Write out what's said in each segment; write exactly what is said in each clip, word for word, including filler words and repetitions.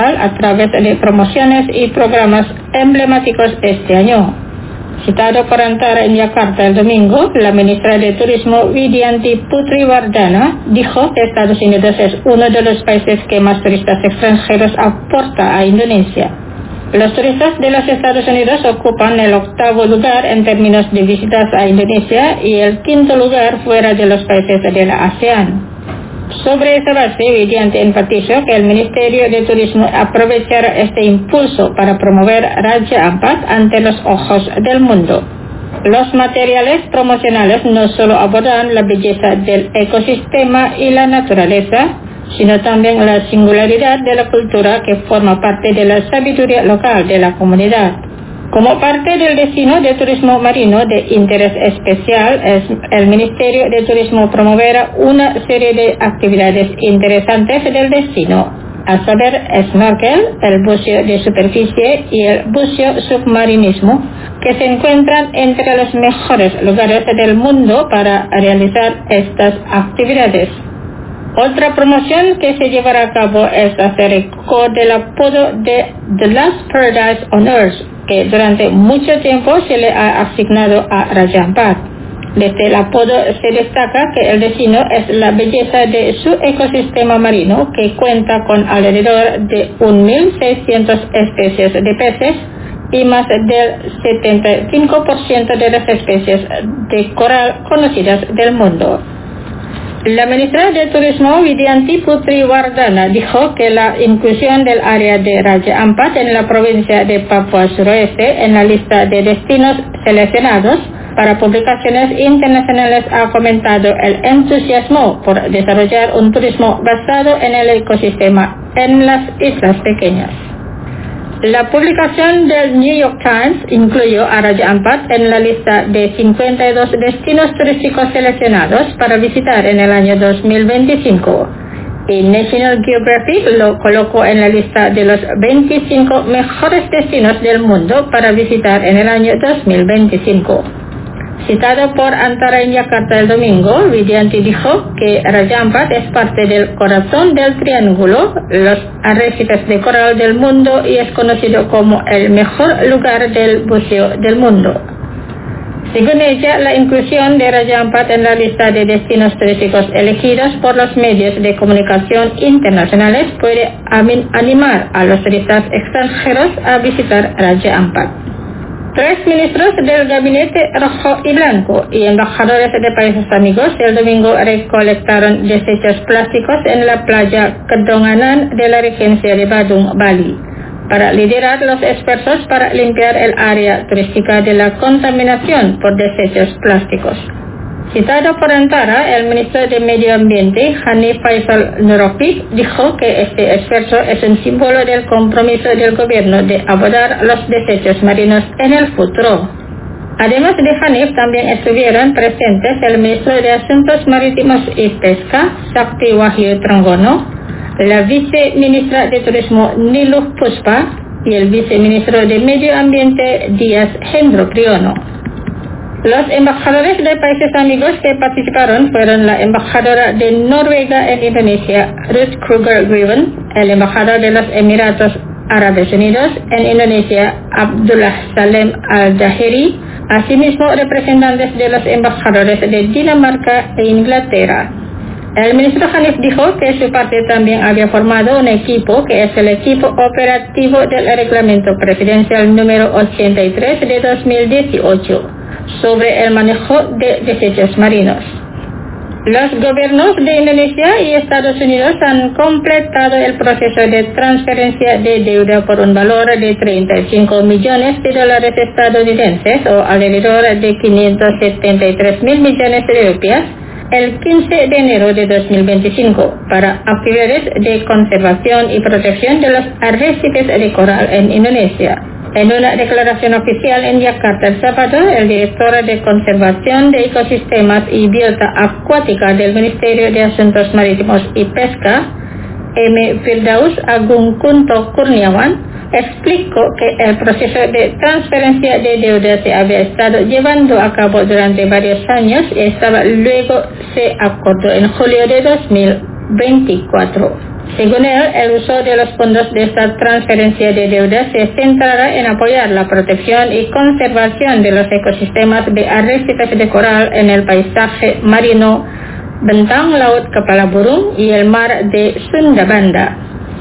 a través de promociones y programas emblemáticos este año. Citado por Antara en Yakarta el domingo, la ministra de Turismo Widianti Putriwardana dijo que Estados Unidos es uno de los países que más turistas extranjeros aporta a Indonesia. Los turistas de los Estados Unidos ocupan el octavo lugar en términos de visitas a Indonesia y el quinto lugar fuera de los países de la ASEAN. Sobre esa base, Widianti enfatizó que el Ministerio de Turismo aprovechará este impulso para promover Raja Ampat ante los ojos del mundo. Los materiales promocionales no solo abordan la belleza del ecosistema y la naturaleza, sino también la singularidad de la cultura que forma parte de la sabiduría local de la comunidad. Como parte del destino de turismo marino de interés especial, el Ministerio de Turismo promoverá una serie de actividades interesantes del destino, a saber, snorkel, el buceo de superficie y el buceo submarinismo, que se encuentran entre los mejores lugares del mundo para realizar estas actividades. Otra promoción que se llevará a cabo es hacer eco del apodo de The Last Paradise on Earth, que durante mucho tiempo se le ha asignado a Raja Ampat. Desde el apodo se destaca que el destino es la belleza de su ecosistema marino, que cuenta con alrededor de mil seiscientas especies de peces y más del setenta y cinco por ciento de las especies de coral conocidas del mundo. La ministra de Turismo Widianti Putriwardana dijo que la inclusión del área de Raja Ampat en la provincia de Papua Suroeste en la lista de destinos seleccionados para publicaciones internacionales ha fomentado el entusiasmo por desarrollar un turismo basado en el ecosistema en las islas pequeñas. La publicación del New York Times incluyó a Raja Ampat en la lista de cincuenta y dos destinos turísticos seleccionados para visitar en el año dos mil veinticinco. Y National Geographic lo colocó en la lista de los veinticinco mejores destinos del mundo para visitar en el año dos mil veinticinco. Citado por Antara en Yakarta el domingo, Widianti dijo que Raja Ampat es parte del corazón del triángulo, los arrecifes de coral del mundo, y es conocido como el mejor lugar del buceo del mundo. Según ella, la inclusión de Raja Ampat en la lista de destinos turísticos elegidos por los medios de comunicación internacionales puede animar a los turistas extranjeros a visitar Raja Ampat. Tres ministros del gabinete rojo y blanco y embajadores de países amigos el domingo recolectaron desechos plásticos en la playa Kedonganan de la regencia de Badung, Bali, para liderar los esfuerzos para limpiar el área turística de la contaminación por desechos plásticos. Citado por Antara, el ministro de Medio Ambiente, Hanif Faisal Nurofik, dijo que este esfuerzo es un símbolo del compromiso del gobierno de abordar los desechos marinos en el futuro. Además de Hanif, también estuvieron presentes el ministro de Asuntos Marítimos y Pesca, Sakti Wahyu Trenggono, la viceministra de Turismo Niluh Puspa y el viceministro de Medio Ambiente Dias Hendro Priyono. Los embajadores de países amigos que participaron fueron la embajadora de Noruega en Indonesia, Ruth Kruger Griven, el embajador de los Emiratos Árabes Unidos en Indonesia, Abdullah Salem Al-Dahiri, asimismo representantes de los embajadores de Dinamarca e Inglaterra. El ministro Hanif dijo que su parte también había formado un equipo que es el equipo operativo del reglamento presidencial número ochenta y tres de dos mil dieciocho sobre el manejo de desechos marinos. Los gobiernos de Indonesia y Estados Unidos han completado el proceso de transferencia de deuda por un valor de treinta y cinco millones de dólares estadounidenses o alrededor de quinientos setenta y tres mil millones de rupias el quince de enero de dos mil veinticinco para actividades de conservación y protección de los arrecifes de coral en Indonesia. En una declaración oficial en Yakarta el sábado, el director de Conservación de Ecosistemas y Biota Acuática del Ministerio de Asuntos Marítimos y Pesca, M. Firdaus Agung Kunto Kurniawan, explicó que el proceso de transferencia de deuda se había estado llevando a cabo durante varios años y estaba luego se acordó en julio de dos mil veinticuatro. Según él, el uso de los fondos de esta transferencia de deuda se centrará en apoyar la protección y conservación de los ecosistemas de arrecifes de coral en el paisaje marino, bentang laut Kepala Burung y el mar de Sundabanda.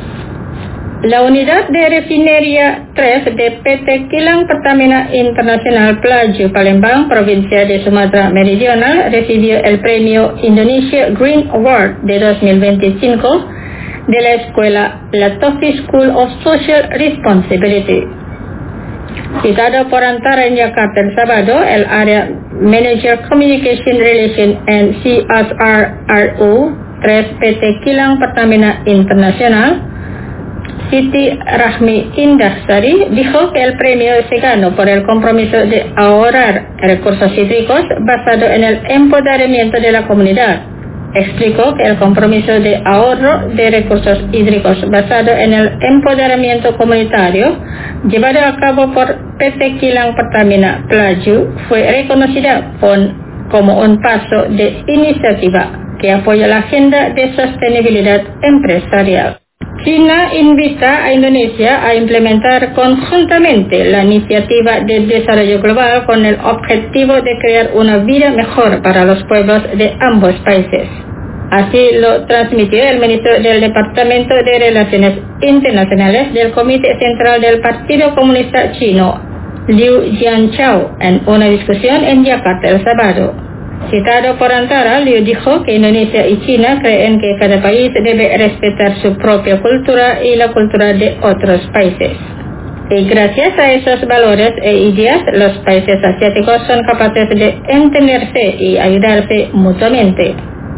La unidad de refinería tres de P T Kilang Pertamina Internacional Pelaju Palembang, provincia de Sumatra Meridional, recibió el premio Indonesia Green Award de dos mil veinticinco de la escuela Latofi School of Social Responsibility. Citado por Antara en Jakarta el sábado, el Area Manager Communication Relation and C S R R O tres P T Kilang Pertamina Internacional, Siti Rahmi Indahsari, dijo que el premio se ganó por el compromiso de ahorrar recursos hídricos basado en el empoderamiento de la comunidad. Explicó que el compromiso de ahorro de recursos hídricos basado en el empoderamiento comunitario llevado a cabo por P T Kilang Pertamina Pelaju fue reconocida con, como un paso de iniciativa que apoya la agenda de sostenibilidad empresarial. China invita a Indonesia a implementar conjuntamente la iniciativa de desarrollo global con el objetivo de crear una vida mejor para los pueblos de ambos países. Así lo transmitió el ministro del Departamento de Relaciones Internacionales del Comité Central del Partido Comunista Chino, Liu Jianchao, en una discusión en Yakarta el sábado. Citado por Antara, Liu dijo que Indonesia y China creen que cada país debe respetar su propia cultura y la cultura de otros países. Y gracias a esos valores e ideas, los países asiáticos son capaces de entenderse y ayudarse mutuamente.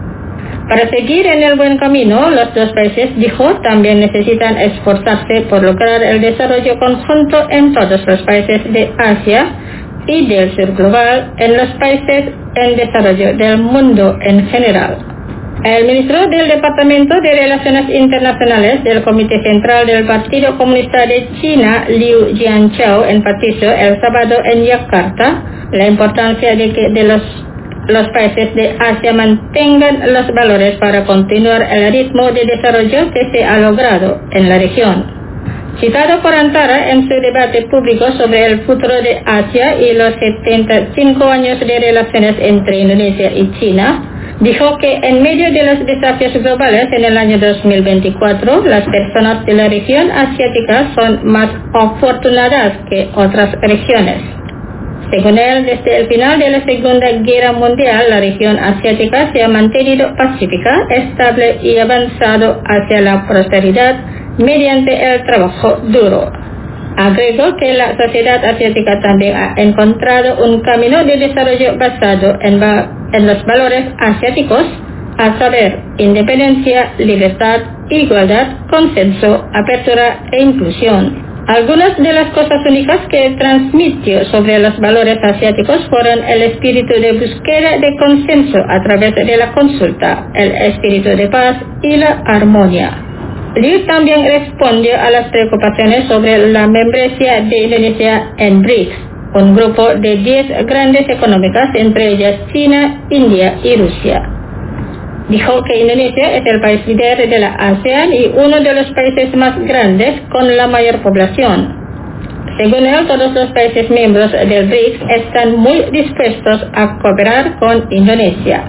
Para seguir en el buen camino, los dos países, dijo, también necesitan esforzarse por lograr el desarrollo conjunto en todos los países de Asia y del sur global, en los países en desarrollo del mundo en general. El ministro del Departamento de Relaciones Internacionales del Comité Central del Partido Comunista de China, Liu Jianchao, enfatizó el sábado en Yakarta la importancia de que de los, los países de Asia mantengan los valores para continuar el ritmo de desarrollo que se ha logrado en la región. Citado por Antara en su debate público sobre el futuro de Asia y los setenta y cinco años de relaciones entre Indonesia y China, dijo que en medio de los desafíos globales en el año dos mil veinticuatro, las personas de la región asiática son más afortunadas que otras regiones. Según él, desde el final de la Segunda Guerra Mundial, la región asiática se ha mantenido pacífica, estable y avanzado hacia la prosperidad mediante el trabajo duro. Agregó que la sociedad asiática también ha encontrado un camino de desarrollo basado en, va- en los valores asiáticos, a saber, independencia, libertad, igualdad, consenso, apertura e inclusión. Algunas de las cosas únicas que transmitió sobre los valores asiáticos fueron el espíritu de búsqueda de consenso a través de la consulta, el espíritu de paz y la armonía. Liu también respondió a las preocupaciones sobre la membresía de Indonesia en B R I C S, un grupo de diez grandes económicas, entre ellas China, India y Rusia. Dijo que Indonesia es el país líder de la ASEAN y uno de los países más grandes con la mayor población. Según él, todos los países miembros del B R I C S están muy dispuestos a cooperar con Indonesia.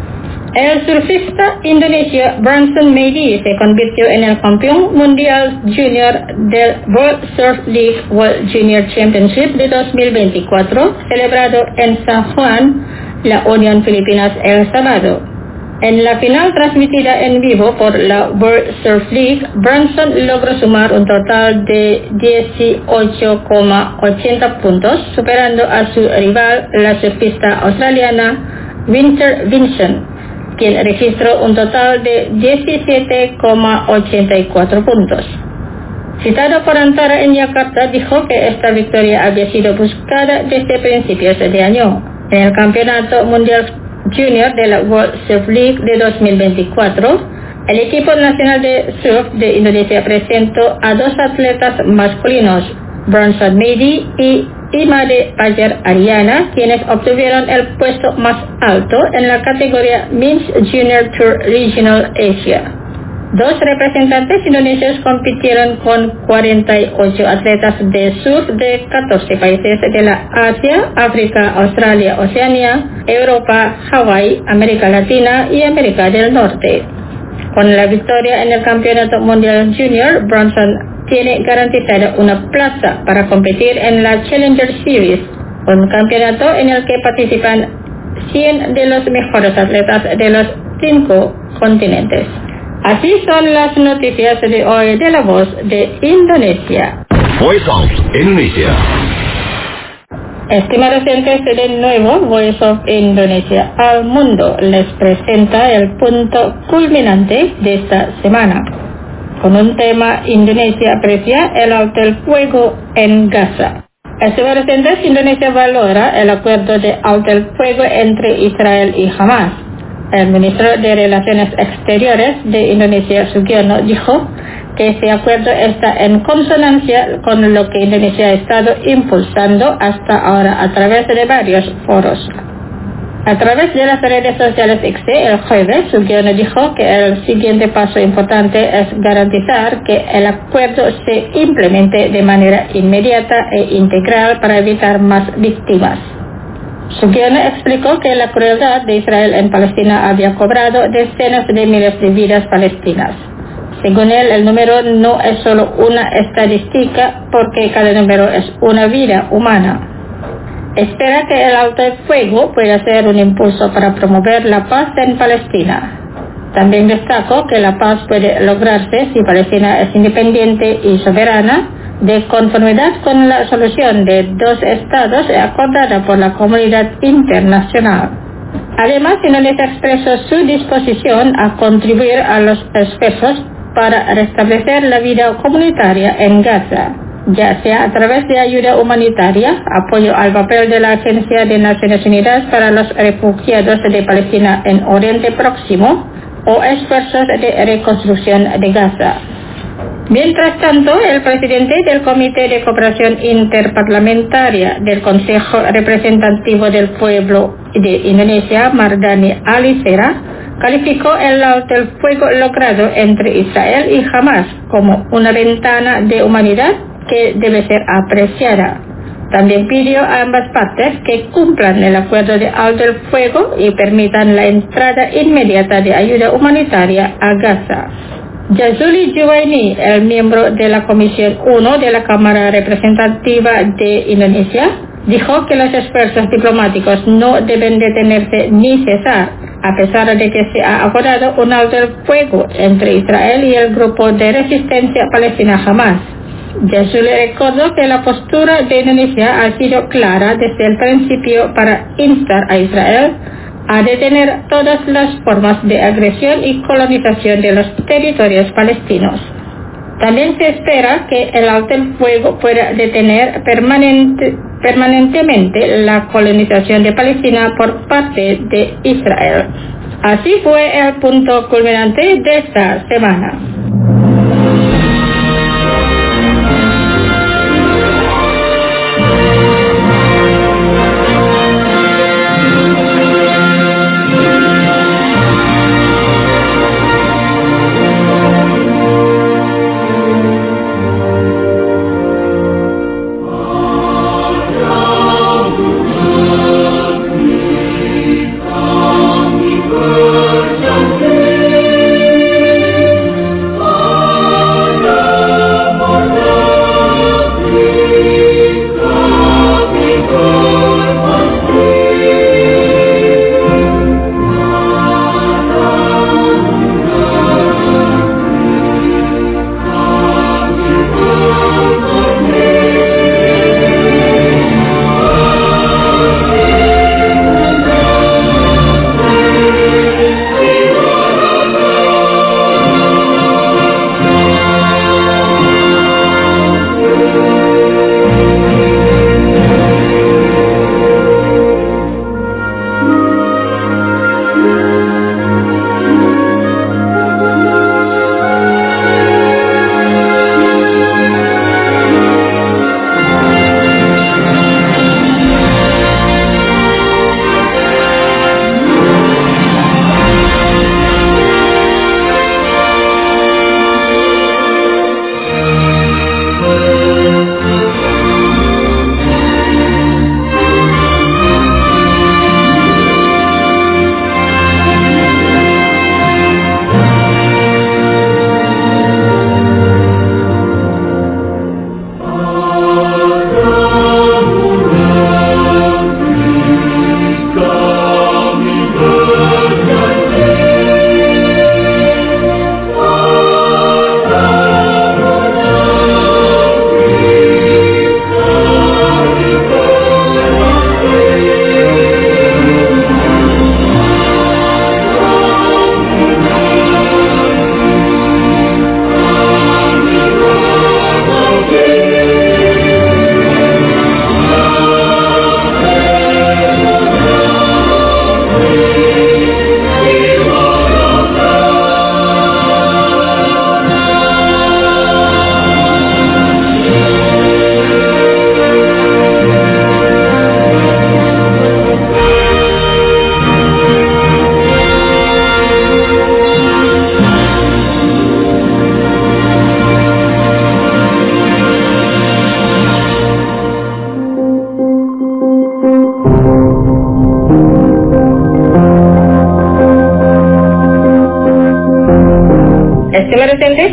El surfista indonesio Branson Mady se convirtió en el campeón mundial junior del World Surf League World Junior Championship de dos mil veinticuatro, celebrado en San Juan, la Unión Filipinas, el sábado. En la final transmitida en vivo por la World Surf League, Branson logró sumar un total de dieciocho coma ochenta puntos, superando a su rival, la surfista australiana Winter Vinson, quien registró un total de diecisiete coma ochenta y cuatro puntos. Citado por Antara en Yakarta, dijo que esta victoria había sido buscada desde principios de año. En el Campeonato Mundial Junior de la World Surf League de dos mil veinticuatro, el equipo nacional de surf de Indonesia presentó a dos atletas masculinos, Branson Mady y Imade Fajar Ariana, quienes obtuvieron el puesto más alto en la categoría Men's Junior Tour Regional Asia. Dos representantes indonesios compitieron con cuarenta y ocho atletas de surf de catorce países de la Asia, África, Australia, Oceanía, Europa, Hawái, América Latina y América del Norte. Con la victoria en el Campeonato Mundial Junior, Bronson tiene garantizada una plaza para competir en la Challenger Series, un campeonato en el que participan cien de los mejores atletas de los cinco continentes. Así son las noticias de hoy de La Voz de Indonesia. Voice of Indonesia. Estimados oyentes de nuevo, Voice of Indonesia al mundo les presenta el punto culminante de esta semana. Con un tema, Indonesia aprecia el alto el fuego en Gaza. Estimados oyentes, Indonesia valora el acuerdo de alto el fuego entre Israel y Hamas. El ministro de Relaciones Exteriores de Indonesia, Sugiono, dijo que este acuerdo está en consonancia con lo que Indonesia ha estado impulsando hasta ahora a través de varios foros. A través de las redes sociales X el jueves, Sugiono dijo que el siguiente paso importante es garantizar que el acuerdo se implemente de manera inmediata e integral para evitar más víctimas. Sugiono explicó que la crueldad de Israel en Palestina había cobrado decenas de miles de vidas palestinas. Según él, el número no es solo una estadística porque cada número es una vida humana. Espera que el alto el fuego pueda ser un impulso para promover la paz en Palestina. También destacó que la paz puede lograrse si Palestina es independiente y soberana, de conformidad con la solución de dos estados acordada por la comunidad internacional. Además, Indonesia expresó su disposición a contribuir a los esfuerzos para restablecer la vida comunitaria en Gaza, ya sea a través de ayuda humanitaria, apoyo al papel de la Agencia de Naciones Unidas para los Refugiados de Palestina en Oriente Próximo, o esfuerzos de reconstrucción de Gaza. Mientras tanto, el presidente del Comité de Cooperación Interparlamentaria del Consejo Representativo del Pueblo de Indonesia, Mardani Alisera, calificó el alto el fuego logrado entre Israel y Hamas como una ventana de humanidad que debe ser apreciada. También pidió a ambas partes que cumplan el acuerdo de alto el fuego y permitan la entrada inmediata de ayuda humanitaria a Gaza. Jazuli Juwaini, el miembro de la Comisión uno de la Cámara Representativa de Indonesia, dijo que los esfuerzos diplomáticos no deben detenerse ni cesar, a pesar de que se ha acordado un alto el fuego entre Israel y el grupo de resistencia palestina Hamas. Jazuli recordó que la postura de Indonesia ha sido clara desde el principio para instar a Israel a detener todas las formas de agresión y colonización de los territorios palestinos. También se espera que el alto el fuego pueda detener permanente, permanentemente la colonización de Palestina por parte de Israel. Así fue el punto culminante de esta semana.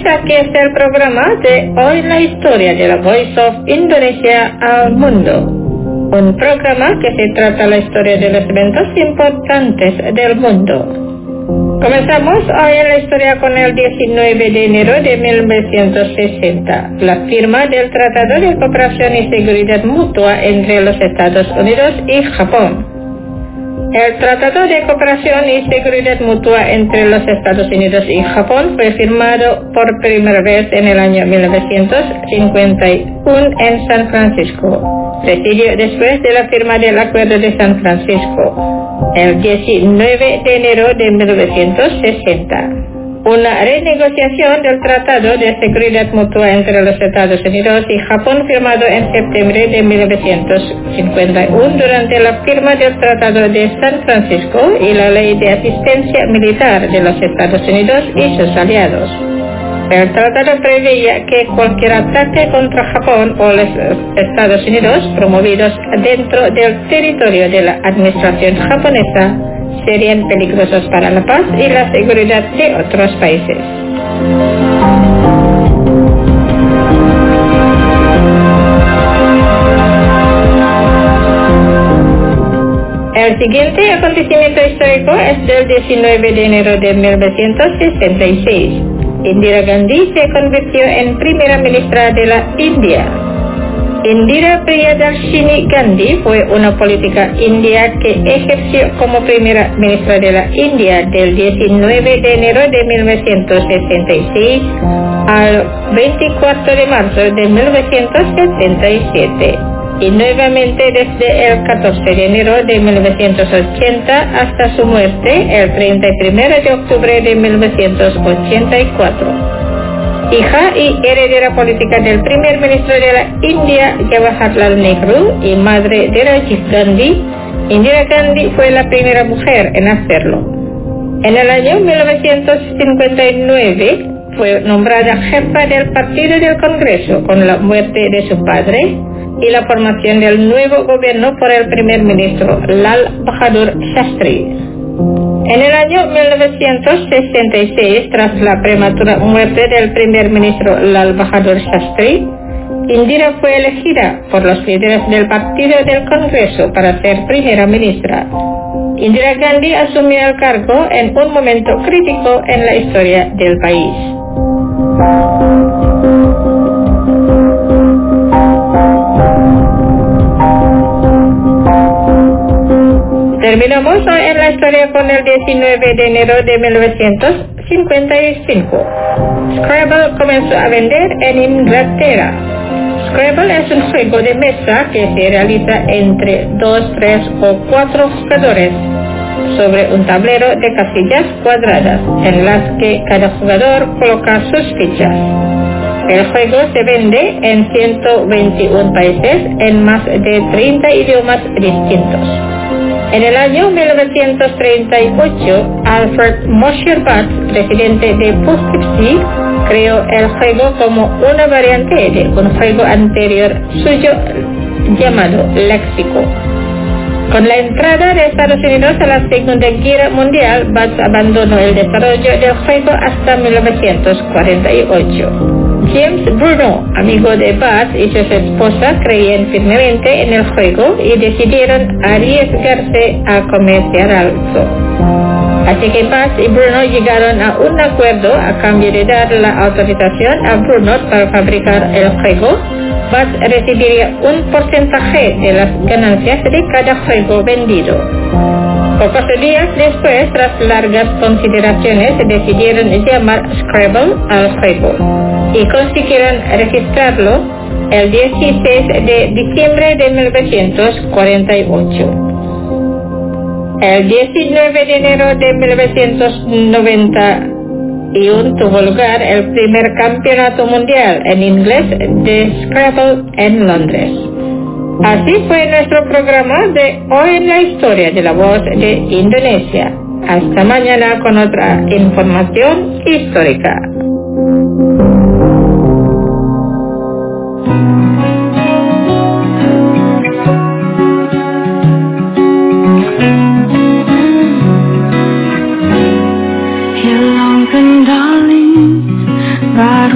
aquí está el programa de Hoy en la Historia de la Voice of Indonesia al Mundo. Un programa que se trata la historia de los eventos importantes del mundo. Comenzamos hoy en la historia con el diecinueve de enero de mil novecientos sesenta, la firma del Tratado de Cooperación y Seguridad Mutua entre los Estados Unidos y Japón. El Tratado de Cooperación y Seguridad Mutua entre los Estados Unidos y Japón fue firmado por primera vez en el año mil novecientos cincuenta y uno en San Francisco, presidido después de la firma del Acuerdo de San Francisco, el diecinueve de enero de mil novecientos sesenta. Una renegociación del Tratado de Seguridad Mutua entre los Estados Unidos y Japón firmado en septiembre de mil novecientos cincuenta y uno durante la firma del Tratado de San Francisco y la Ley de Asistencia Militar de los Estados Unidos y sus aliados. El tratado preveía que cualquier ataque contra Japón o los Estados Unidos promovidos dentro del territorio de la administración japonesa serían peligrosos para la paz y la seguridad de otros países. El siguiente acontecimiento histórico es del diecinueve de enero de mil novecientos sesenta y seis. Indira Gandhi se convirtió en primera ministra de la India. Indira Priyadarshini Gandhi fue una política india que ejerció como primera ministra de la India del diecinueve de enero de mil novecientos sesenta y seis al veinticuatro de marzo de mil novecientos setenta y siete y nuevamente desde el catorce de enero de mil novecientos ochenta hasta su muerte el treinta y uno de octubre de mil novecientos ochenta y cuatro. Hija y heredera política del primer ministro de la India, Jawaharlal Nehru, y madre de Rajiv Gandhi, Indira Gandhi fue la primera mujer en hacerlo. En el año mil novecientos cincuenta y nueve fue nombrada jefa del Partido del Congreso con la muerte de su padre y la formación del nuevo gobierno por el primer ministro Lal Bahadur Shastri. En el año mil novecientos sesenta y seis, tras la prematura muerte del primer ministro Lal Bahadur Shastri, Indira fue elegida por los líderes del Partido del Congreso para ser primera ministra. Indira Gandhi asumió el cargo en un momento crítico en la historia del país. Terminamos hoy en la historia con el diecinueve de enero de mil novecientos cincuenta y cinco. Scrabble comenzó a vender en Inglaterra. Scrabble es un juego de mesa que se realiza entre dos, tres o cuatro jugadores sobre un tablero de casillas cuadradas en las que cada jugador coloca sus fichas. El juego se vende en ciento veintiuno países en más de treinta idiomas distintos. En el año mil novecientos treinta y ocho, Alfred Mosher-Batts, presidente de Poughkeepsie, creó el juego como una variante de un juego anterior suyo llamado Léxico. Con la entrada de Estados Unidos a la Segunda Guerra Mundial, Batts abandonó el desarrollo del juego hasta mil novecientos cuarenta y ocho. James Bruno, amigo de Batts y su esposa, creían firmemente en el juego y decidieron arriesgarse a comercializarlo. Así que Batts y Bruno llegaron a un acuerdo a cambio de dar la autorización a Bruno para fabricar el juego. Batts recibiría un porcentaje de las ganancias de cada juego vendido. Pocos días después, tras largas consideraciones, decidieron llamar Scrabble al juego y consiguieron registrarlo el dieciséis de diciembre de mil novecientos cuarenta y ocho. El diecinueve de enero de mil novecientos noventa y uno tuvo lugar el primer campeonato mundial en inglés de Scrabble en Londres. Así fue nuestro programa de Hoy en la Historia de la Voz de Indonesia. Hasta mañana con otra información histórica. Darling,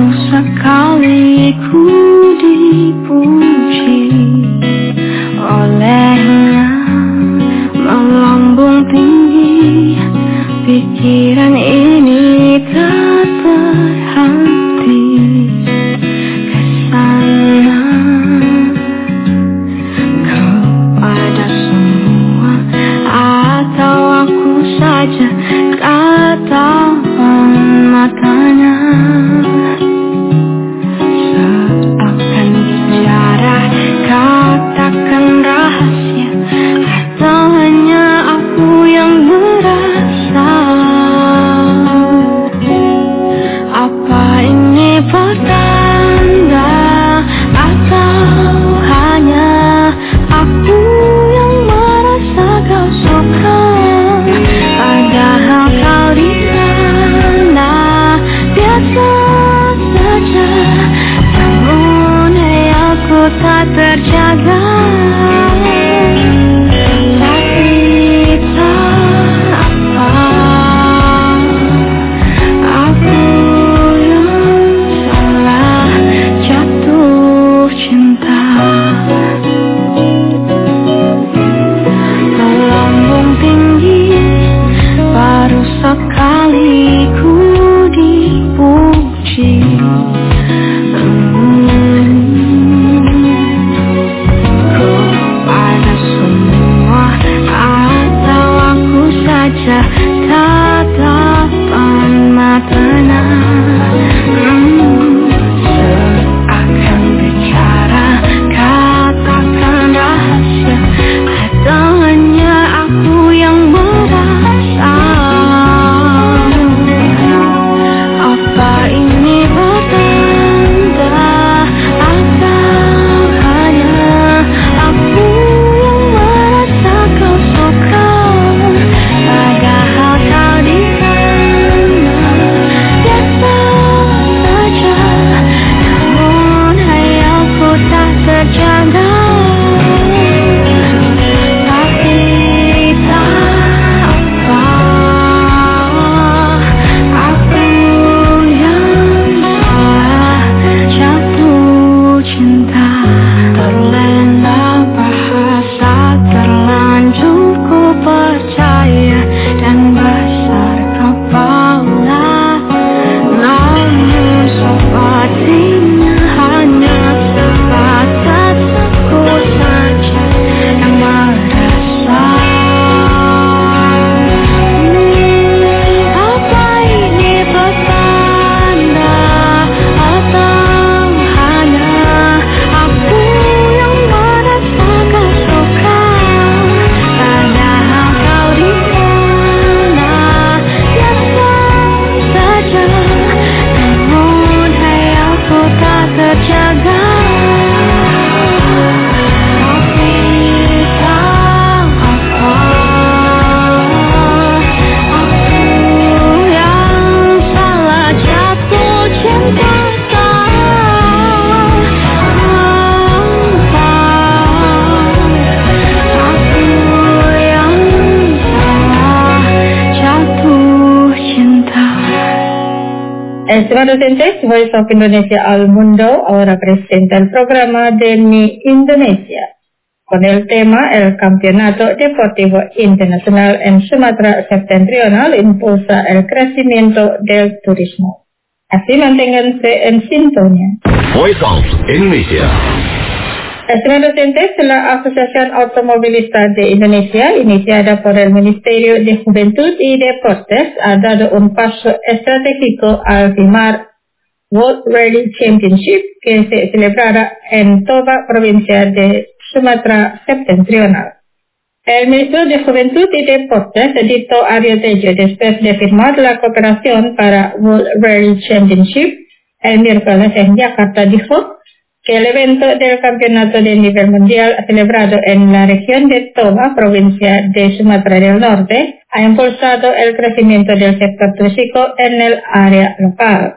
Estimados oyentes, Voice of Indonesia al Mundo ahora presenta el programa de Mi Indonesia, con el tema El Campeonato Deportivo Internacional en Sumatra Septentrional impulsa el crecimiento del turismo. Así manténganse en sintonía. Voice of Indonesia. Estimados oyentes, la Asociación Automovilista de Indonesia, iniciada por el Ministerio de Juventud y Deportes, ha dado un paso estratégico al firmar World Rally Championship, que se celebrará en Toba, provincia de Sumatra Septentrional. El Ministro de Juventud y Deportes, Dito Aryo Tejo, después de firmar la cooperación para World Rally Championship el miércoles en Yakarta, dijo que el evento del campeonato de nivel mundial celebrado en la región de Toba, provincia de Sumatra del Norte, ha impulsado el crecimiento del sector turístico en el área local.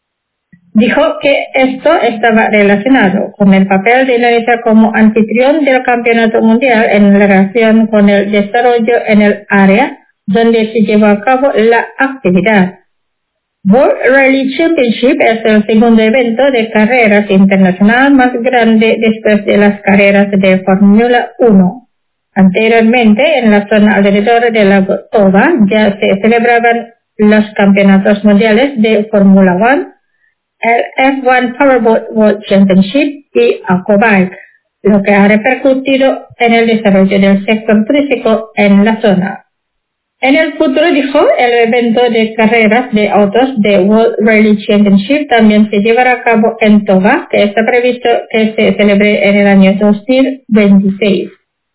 Dijo que esto estaba relacionado con el papel de Indonesia como anfitrión del campeonato mundial en relación con el desarrollo en el área donde se llevó a cabo la actividad. World Rally Championship es el segundo evento de carreras internacional más grande después de las carreras de Fórmula uno. Anteriormente, en la zona alrededor del lago Toba ya se celebraban los campeonatos mundiales de Fórmula uno, el F uno Powerboat World Championship y Aquabike, lo que ha repercutido en el desarrollo del sector turístico en la zona. En el futuro, dijo, el evento de carreras de autos de World Rally Championship también se llevará a cabo en Toba, que está previsto que se celebre en el año dos mil veintiséis.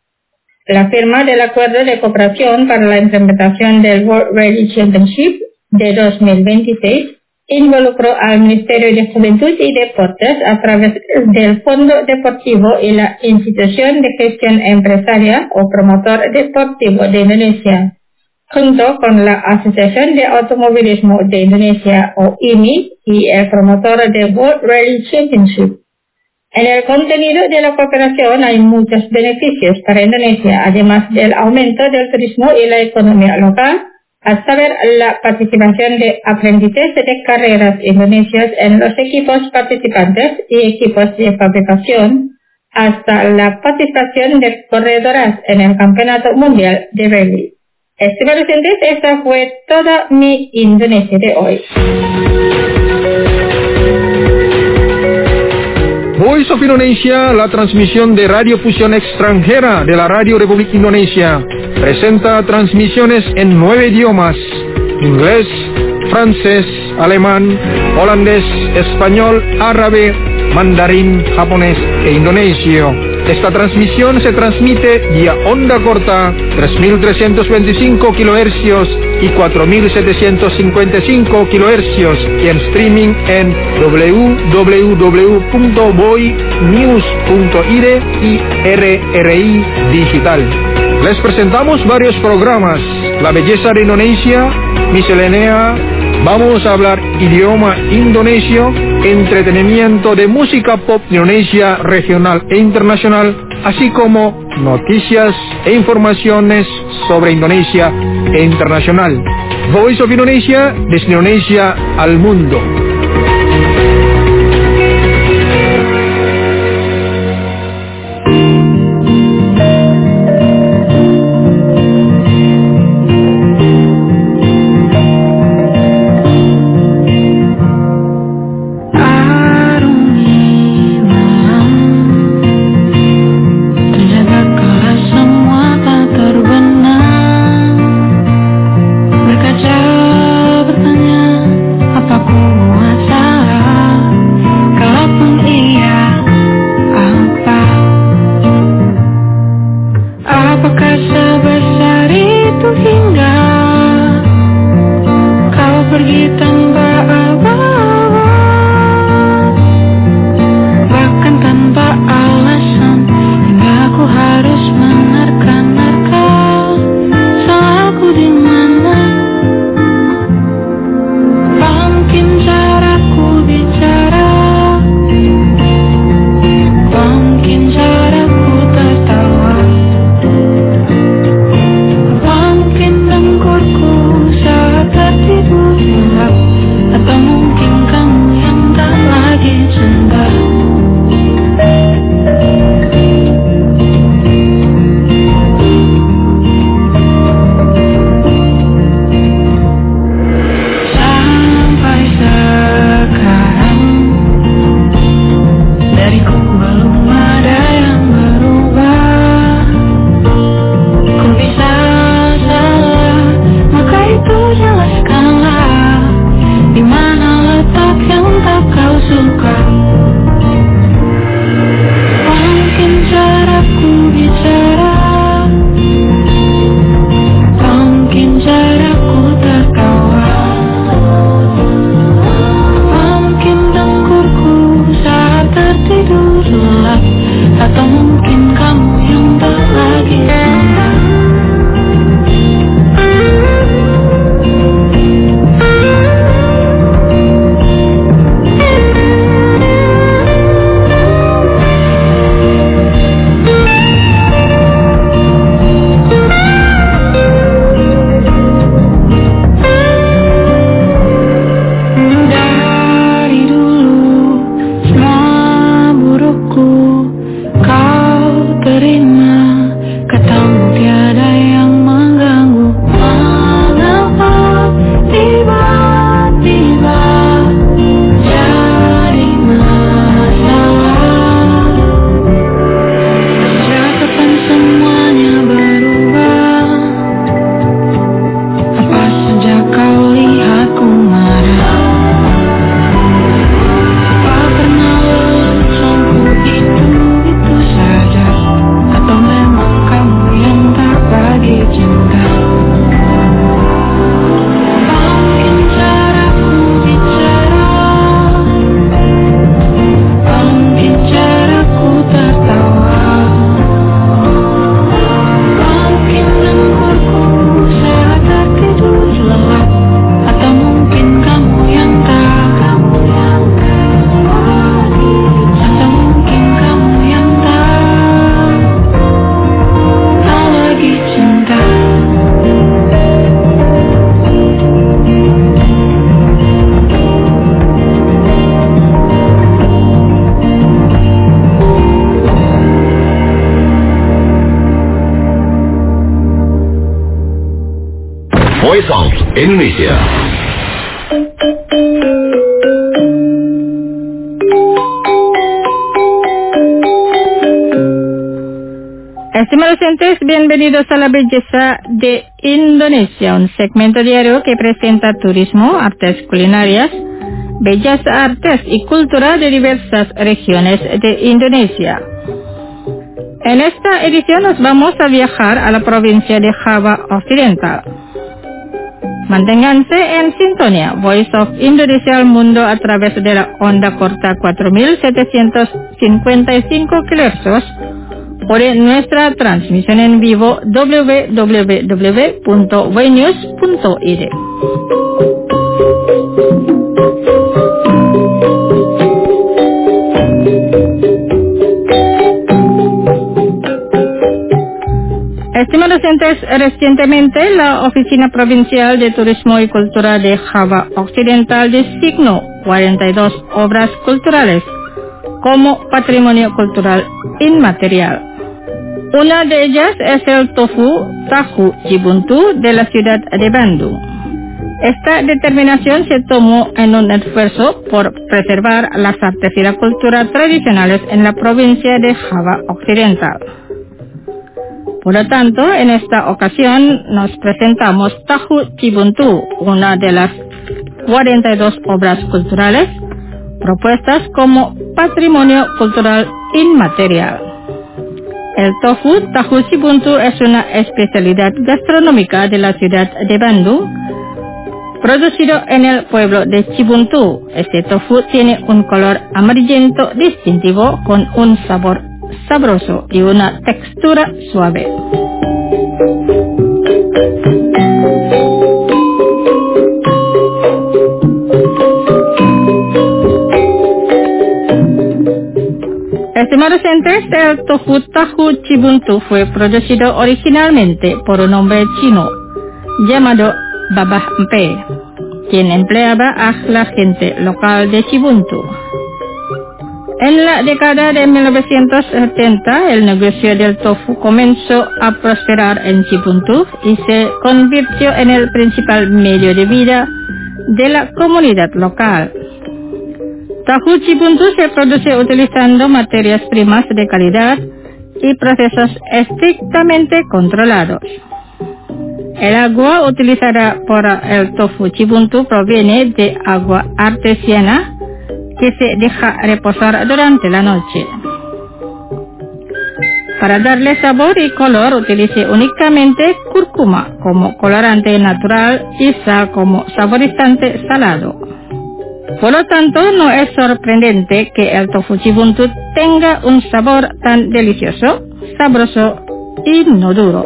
La firma del acuerdo de cooperación para la implementación del World Rally Championship de dos mil veintiséis involucró al Ministerio de Juventud y Deportes a través del Fondo Deportivo y la Institución de Gestión Empresarial o Promotor Deportivo de Indonesia, junto con la Asociación de Automovilismo de Indonesia o I M I y el promotor de World Rally Championship. En el contenido de la cooperación hay muchos beneficios para Indonesia, además del aumento del turismo y la economía local, a saber la participación de aprendices de carreras indonesios en los equipos participantes y equipos de fabricación, hasta la participación de corredoras en el Campeonato Mundial de Rally. Estimados oyentes, esta fue toda Mi Indonesia de hoy. Voice of Indonesia, la transmisión de radiofusión extranjera de la Radio Republik Indonesia, presenta transmisiones en nueve idiomas: inglés, francés, alemán, holandés, español, árabe, mandarín, japonés e indonesio. Esta transmisión se transmite vía onda corta tres mil trescientos veinticinco kilohercios y cuatro mil setecientos cincuenta y cinco kilohercios y en streaming en w w w punto boy news punto i d y R R I Digital. Les presentamos varios programas: La Belleza de Indonesia, Miscelánea, Vamos a hablar idioma indonesio, entretenimiento de música pop Indonesia regional e internacional, así como noticias e informaciones sobre Indonesia e internacional. Voice of Indonesia, desde Indonesia al mundo. Aku Voice of Indonesia. Estimados oyentes, bienvenidos a La Belleza de Indonesia, un segmento diario que presenta turismo, artes culinarias, bellas artes y cultura de diversas regiones de Indonesia. En esta edición nos vamos a viajar a la provincia de Java Occidental. Manténganse en sintonía, Voice of Indonesia al mundo a través de la onda corta cuatro mil setecientos cincuenta y cinco kilohercios por nuestra transmisión en vivo doble u doble u doble u punto voinews punto i d. Estimados oyentes, recientemente la Oficina Provincial de Turismo y Cultura de Java Occidental designó cuarenta y dos obras culturales como patrimonio cultural inmaterial. Una de ellas es el tofu Tahu Cibuntu de la ciudad de Bandung. Esta determinación se tomó en un esfuerzo por preservar las artes y la cultura tradicionales en la provincia de Java Occidental. Por lo tanto, en esta ocasión nos presentamos Tahu Cibuntu, una de las cuarenta y dos obras culturales propuestas como patrimonio cultural inmaterial. El tofu Tahu Cibuntu es una especialidad gastronómica de la ciudad de Bandung, producido en el pueblo de Cibuntu. Este tofu tiene un color amarillento distintivo con un sabor sabroso y una textura suave. Estimados oyentes, el tofu Tahu Cibuntu fue producido originalmente por un hombre chino llamado Babah Mpe, quien empleaba a la gente local de Cibuntu. En la década de mil novecientos setenta, el negocio del tofu comenzó a prosperar en Cibuntu y se convirtió en el principal medio de vida de la comunidad local. Tahu Cibuntu se produce utilizando materias primas de calidad y procesos estrictamente controlados. El agua utilizada por el tofu Cibuntu proviene de agua artesiana que se deja reposar durante la noche. Para darle sabor y color utilice únicamente cúrcuma como colorante natural y sal como saborizante salado. Por lo tanto, no es sorprendente que el tofu Cibuntu tenga un sabor tan delicioso, sabroso y no duro.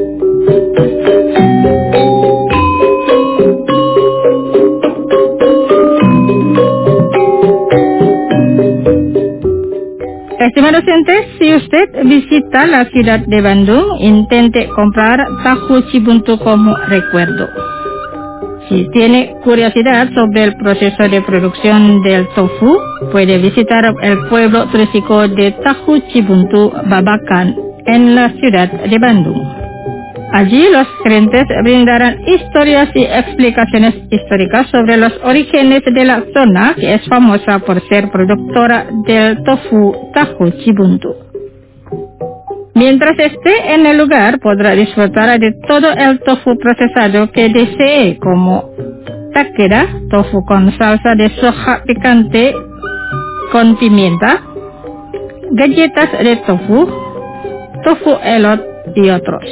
Estimados oyentes, si usted visita la ciudad de Bandung, intente comprar Tahu Cibuntu como recuerdo. Si tiene curiosidad sobre el proceso de producción del tofu, puede visitar el pueblo turístico de Tahu Cibuntu Babakan en la ciudad de Bandung. Allí los gerentes brindarán historias y explicaciones históricas sobre los orígenes de la zona, que es famosa por ser productora del tofu Tahu Cibuntu. Mientras esté en el lugar, podrá disfrutar de todo el tofu procesado que desee, como takeda, tofu con salsa de soja picante con pimienta, galletas de tofu, tofu elot y otros.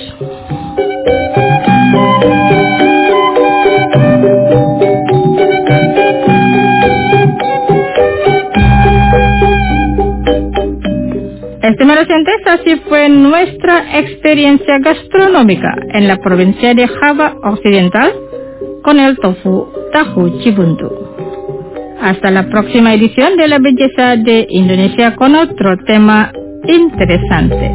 Estimados oyentes, así fue nuestra experiencia gastronómica en la provincia de Java Occidental con el tofu Tahu Cibuntu. Hasta la próxima edición de La Belleza de Indonesia con otro tema interesante.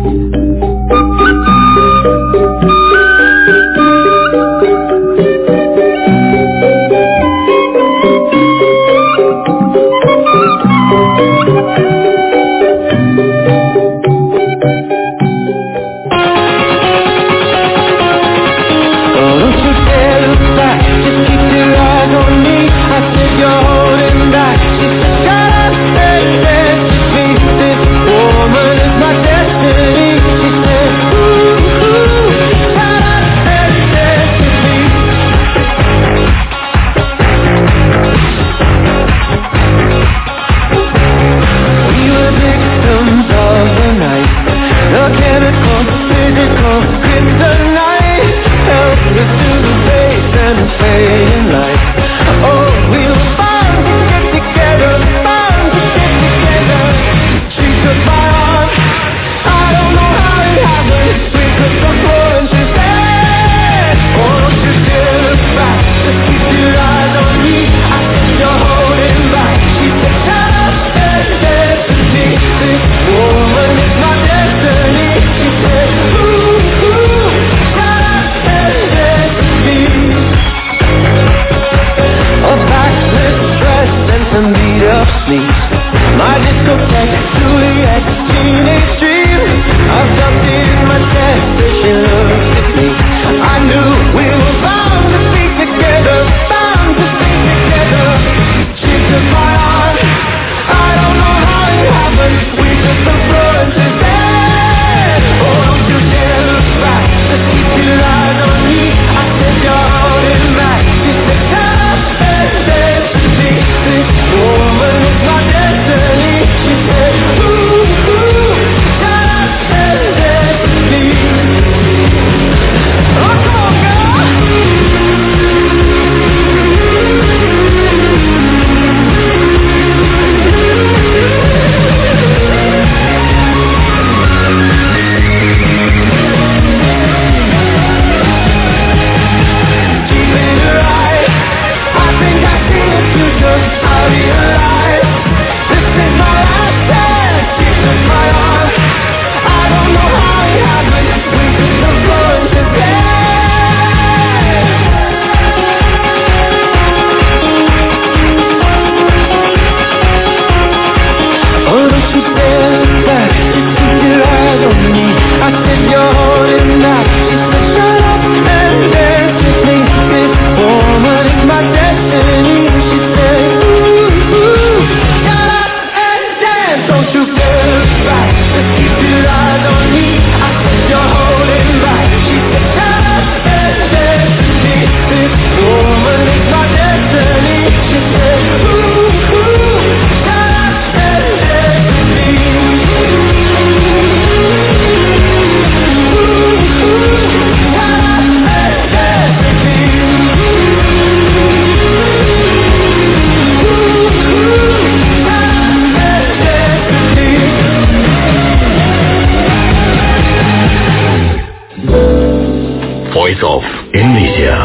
Voice of Indonesia.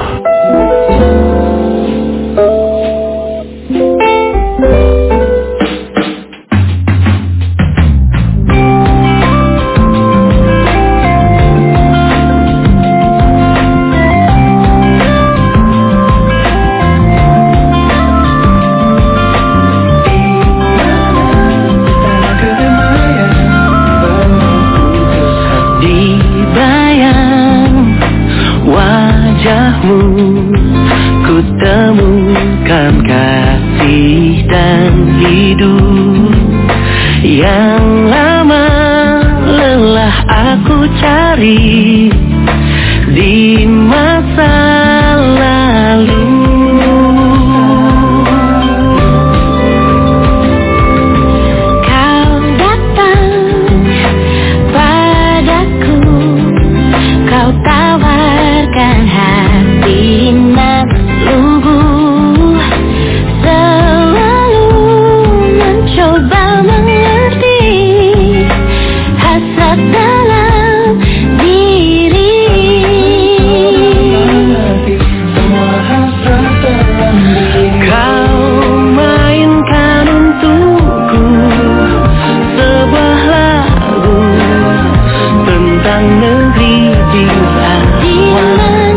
Ku temukan kasih dan hidup yang lama lelah aku cari di masa lalu. Kau datang padaku, kau tawarkan hati lugu, selalu mencoba mengerti hasrat dalam diri. Kau mainkan untukku sebuah lagu tentang negeri di awan.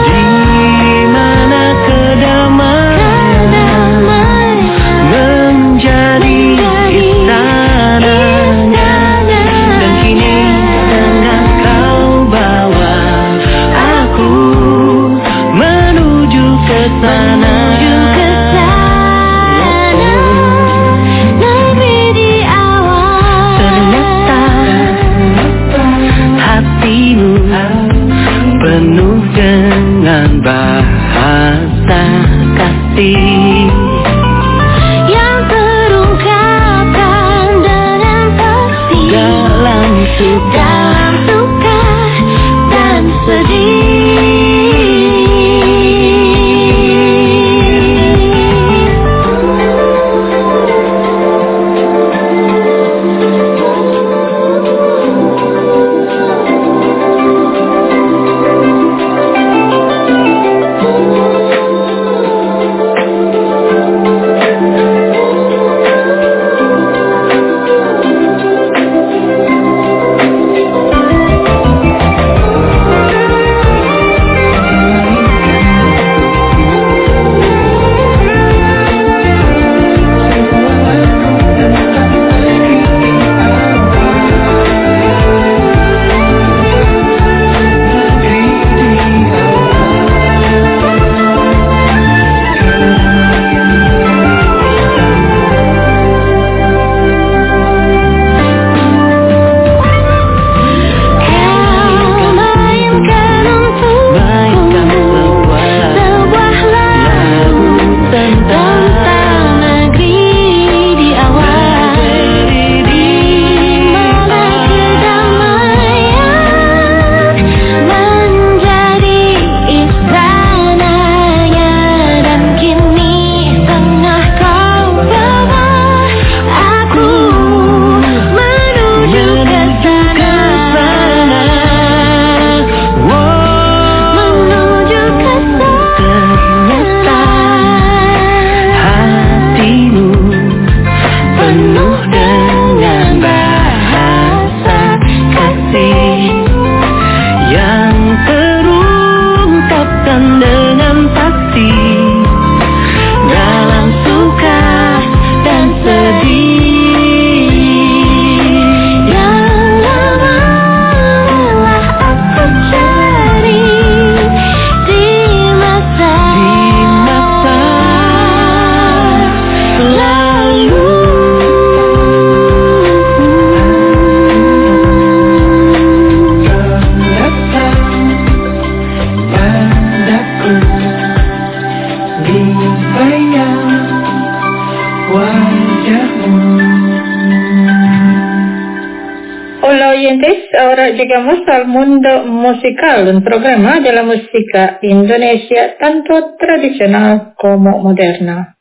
Penuh dengan bahasa kasih yang terungkapkan dengan pasti dalam suka, dalam suka dan sedih. Ahora llegamos al mundo musical, un programa de la música indonesia tanto tradicional como moderna.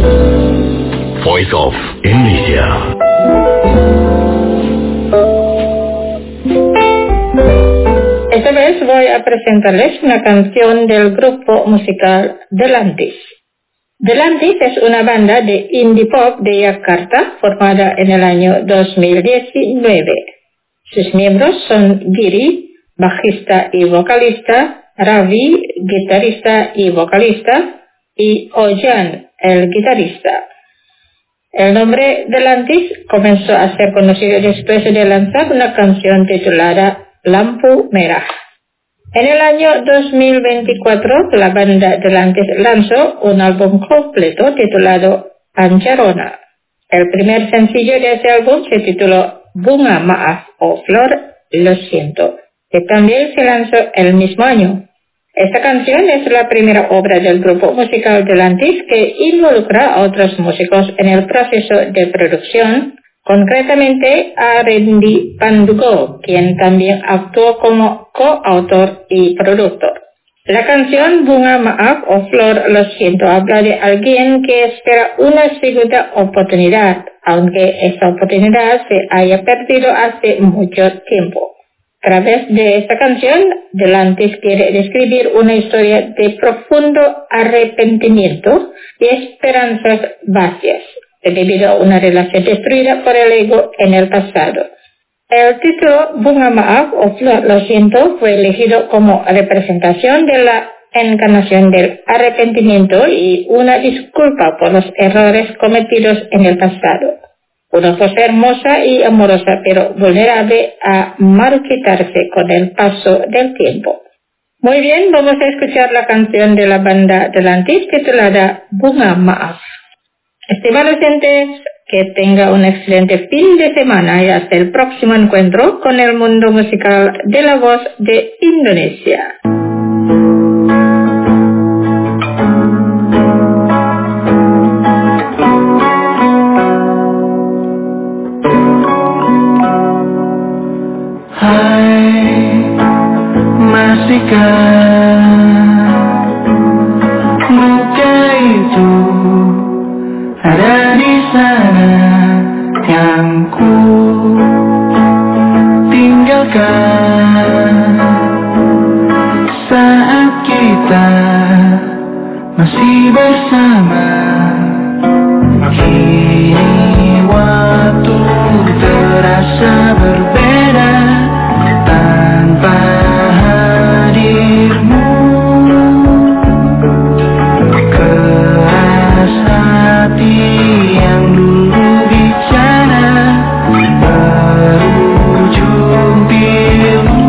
Voice of Indonesia. Esta vez voy a presentarles una canción del grupo musical Delantis. Delantis es una banda de indie pop de Yakarta formada en el año dos mil diecinueve. Sus miembros son Giri, bajista y vocalista, Ravi, guitarrista y vocalista, y Ojan, el guitarrista. El nombre Delantis comenzó a ser conocido después de lanzar una canción titulada Lampu Merah. En el año dos mil veinticuatro, la banda Delantis lanzó un álbum completo titulado Ancarona. El primer sencillo de ese álbum se tituló Bunga Maaf o Flor Lo Siento, que también se lanzó el mismo año. Esta canción es la primera obra del grupo musical Delantis que involucra a otros músicos en el proceso de producción, concretamente a Randy Pandugo, quien también actuó como coautor y productor. La canción Bunga Maaf o Flor Lo Siento habla de alguien que espera una segunda oportunidad, aunque esa oportunidad se haya perdido hace mucho tiempo. A través de esta canción, Delantis quiere describir una historia de profundo arrepentimiento y esperanzas vacías, debido a una relación destruida por el ego en el pasado. El título Bunga Maaf o Flor Lo Siento fue elegido como representación de la encarnación del arrepentimiento y una disculpa por los errores cometidos en el pasado. Una voz hermosa y amorosa pero vulnerable a marchitarse con el paso del tiempo. Muy bien, vamos a escuchar la canción de la banda Delantis titulada Bunga Maaf. Estimados oyentes, que tenga un excelente fin de semana y hasta el próximo encuentro con el mundo musical de la voz de Indonesia. Hai, masihkah luka itu ada di sana yang ku tinggalkan saat kita masih bersama. Kini waktu terasa berbeda tanpa hadirmu. Keras hati yang dulu bicara berujung pilu.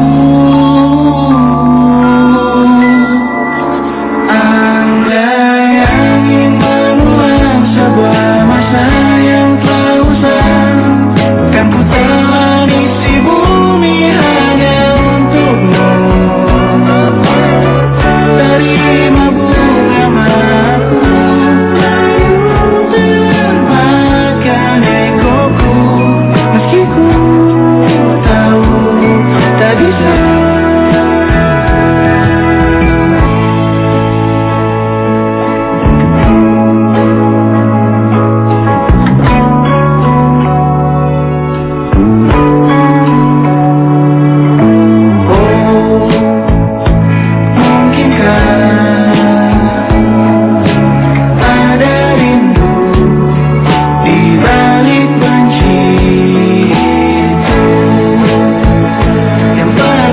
Andai angin menuang sebuah masa yang telah usang, kan ku telah isi bumi hanya untukmu. Terima bunga maafku dan makan egoku, meski ku tahu tak bisa. Yang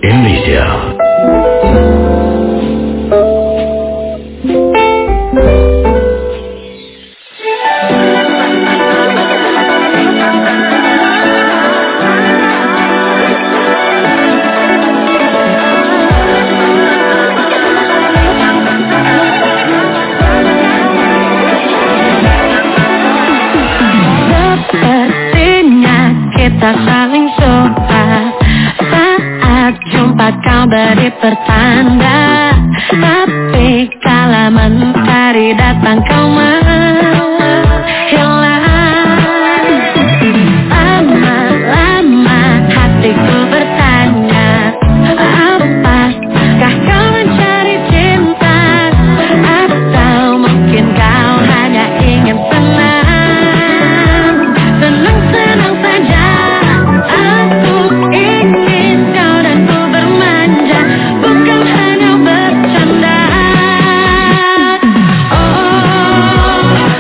Indonesia. Kita saling suka saat jumpa kau beri pertanda, tapi kala mentari datang kau menghilang. Lama-lama hatiku bertanya, apakah kau mencari cinta, atau mungkin kau hanya ingin senang. Senang-senang saja. Oh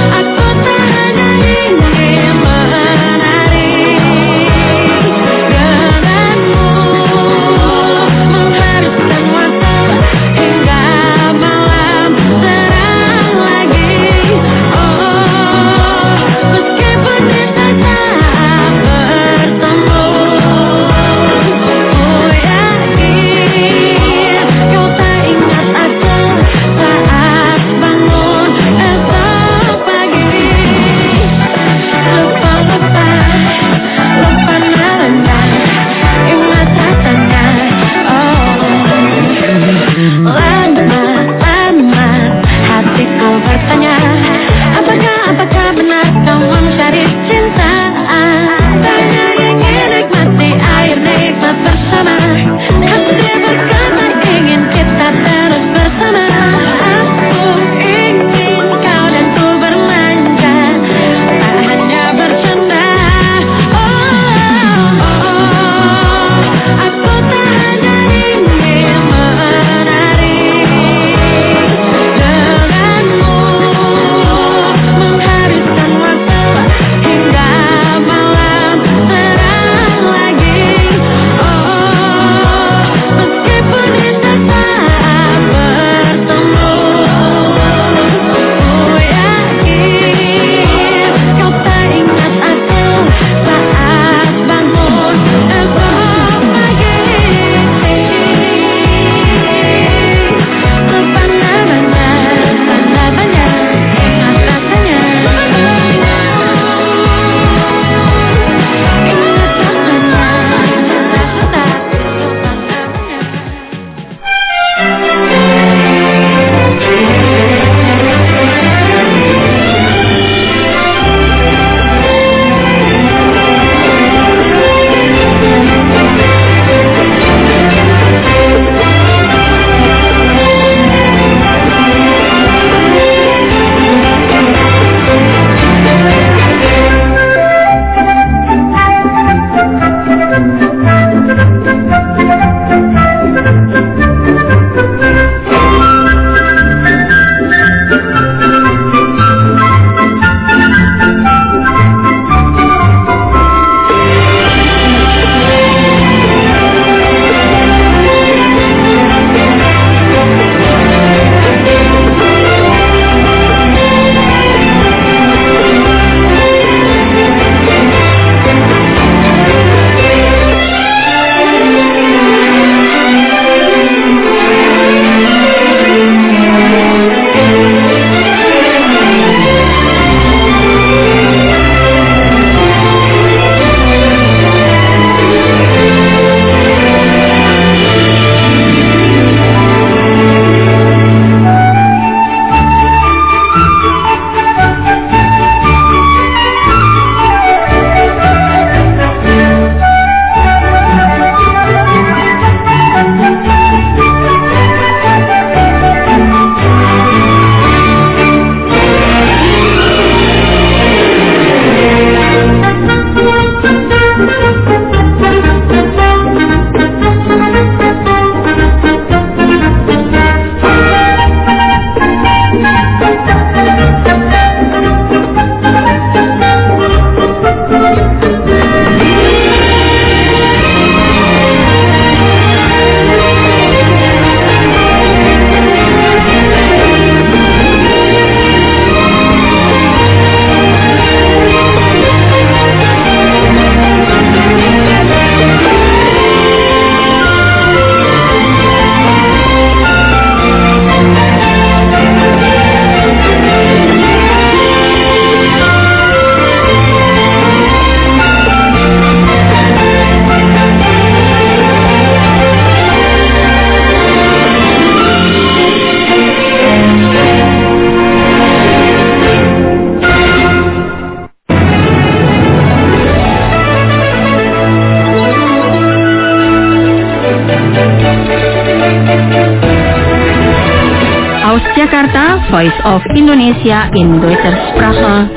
Jakarta, Voice of Indonesia in Deutscher Sprache.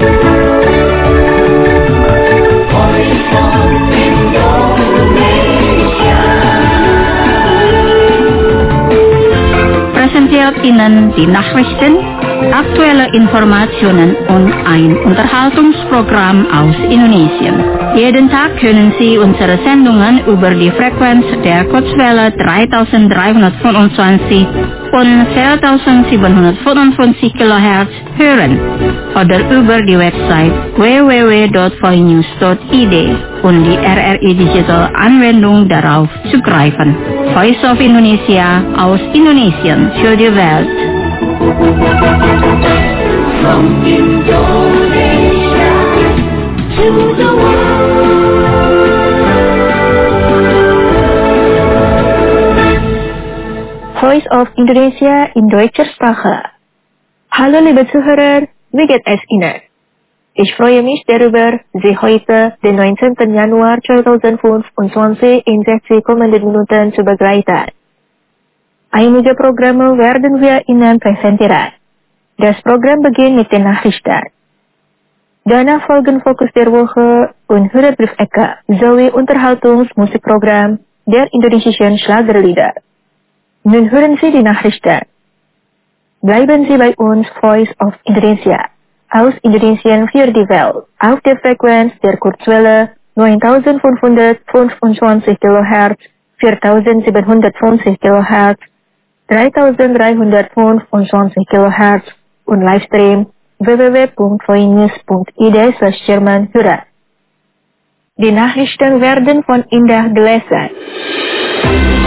Präsentiert Ihnen die Nachrichten, aktuelle Informationen und ein Unterhaltungsprogramm aus Indonesien. Jeden Tag können Sie unsere Sendungen über die Frequenz der Kurzwelle dreitausenddreihundertfünfundzwanzig und vierzehntausendsiebenhundertfünfundfünfzig Kilohertz hören oder über die Website w w w punkt voinews punkt i d und die R R I Digital Anwendung darauf zugreifen. Voice of Indonesia aus Indonesien für die Welt. From Indonesia to the Voice of Indonesia in Deutscher Sprache. Hallo liebe Zuhörer, wie geht es Ihnen? Ich freue mich darüber, Sie heute, den neunzehnten Januar zweitausendfünfundzwanzig, in sechzig kommenden Minuten zu begleiten. Einige Programme werden wir Ihnen präsentieren. Das Programm beginnt mit den Nachrichten. Danach folgen Fokus der Woche und Hörerbrief-Ecke sowie Unterhaltungsmusikprogramm der indonesischen Schlagerlieder. Nun hören Sie die Nachrichten. Bleiben Sie bei uns, Voice of Indonesia, aus Indonesien für die Welt, auf der Frequenz der Kurzwelle neuntausendfünfhundertfünfundzwanzig Kilohertz, vierzehntausendsiebenhundertfünfzig Kilohertz, dreitausenddreihundertfünfundzwanzig Kilohertz und Livestream w w w punkt voinews punkt i d slash German hören. Die Nachrichten werden von Indah gelesen.